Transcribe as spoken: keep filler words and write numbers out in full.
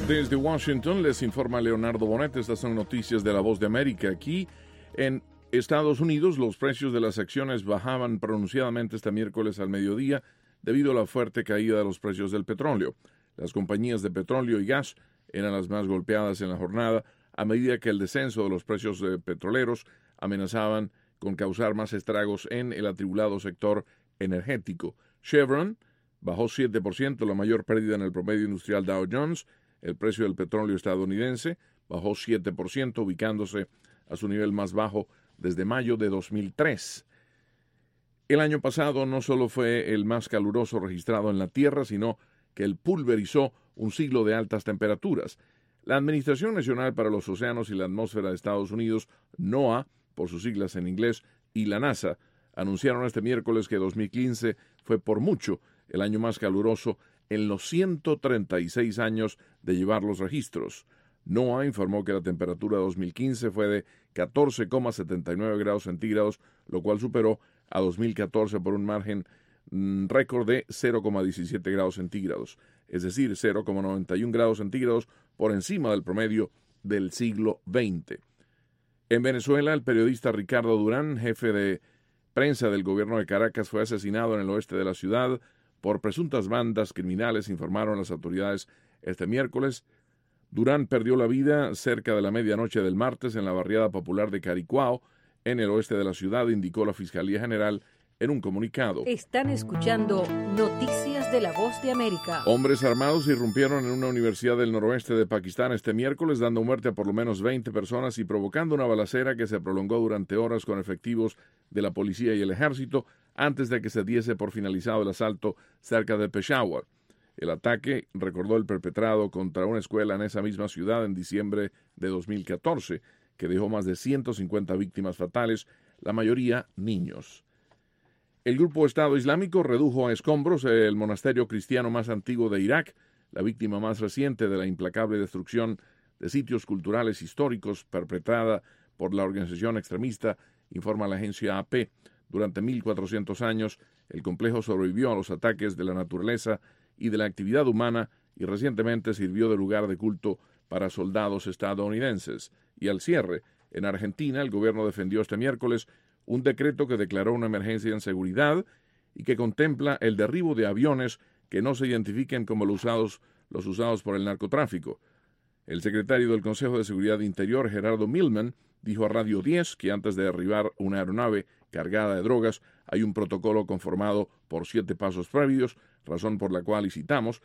Desde Washington les informa Leonardo Bonet. Estas son noticias de La Voz de América. Aquí en Estados Unidos, los precios de las acciones bajaban pronunciadamente este miércoles al mediodía debido a la fuerte caída de los precios del petróleo. Las compañías de petróleo y gas eran las más golpeadas en la jornada a medida que el descenso de los precios eh, petroleros amenazaban con causar más estragos en el atribulado sector energético. Chevron bajó siete por ciento, la mayor pérdida en el promedio industrial Dow Jones. El precio del petróleo estadounidense bajó siete por ciento, ubicándose a su nivel más bajo desde mayo de dos mil tres. El año pasado no solo fue el más caluroso registrado en la Tierra, sino que él pulverizó un siglo de altas temperaturas. La Administración Nacional para los Océanos y la Atmósfera de Estados Unidos, NOAA, por sus siglas en inglés, y la NASA, anunciaron este miércoles que dos mil quince fue por mucho el año más caluroso en los ciento treinta y seis años de llevar los registros. NOAA informó que la temperatura de dos mil quince fue de catorce coma setenta y nueve grados centígrados, lo cual superó a dos mil catorce por un margen mm, récord de cero coma diecisiete grados centígrados, es decir, cero coma noventa y uno grados centígrados por encima del promedio del siglo veinte. En Venezuela, el periodista Ricardo Durán, jefe de prensa del gobierno de Caracas, fue asesinado en el oeste de la ciudad por presuntas bandas criminales, informaron las autoridades este miércoles. Durán perdió la vida cerca de la medianoche del martes en la barriada popular de Caricuao, en el oeste de la ciudad, indicó la Fiscalía General en un comunicado. Están escuchando Noticias de la Voz de América. Hombres armados irrumpieron en una universidad del noroeste de Pakistán este miércoles, dando muerte a por lo menos veinte personas y provocando una balacera que se prolongó durante horas con efectivos de la policía y el ejército antes de que se diese por finalizado el asalto cerca de Peshawar. El ataque recordó el perpetrado contra una escuela en esa misma ciudad en diciembre de dos mil catorce, que dejó más de ciento cincuenta víctimas fatales, la mayoría niños. El grupo Estado Islámico redujo a escombros el monasterio cristiano más antiguo de Irak, la víctima más reciente de la implacable destrucción de sitios culturales históricos perpetrada por la organización extremista, informa la agencia A P. Durante mil cuatrocientos años, el complejo sobrevivió a los ataques de la naturaleza y de la actividad humana y recientemente sirvió de lugar de culto para soldados estadounidenses. Y al cierre, en Argentina, el gobierno defendió este miércoles un decreto que declaró una emergencia en seguridad y que contempla el derribo de aviones que no se identifiquen como los usados, los usados por el narcotráfico. El secretario del Consejo de Seguridad Interior, Gerardo Milman, dijo a Radio diez que antes de derribar una aeronave cargada de drogas hay un protocolo conformado por siete pasos previos, razón por la cual, y citamos,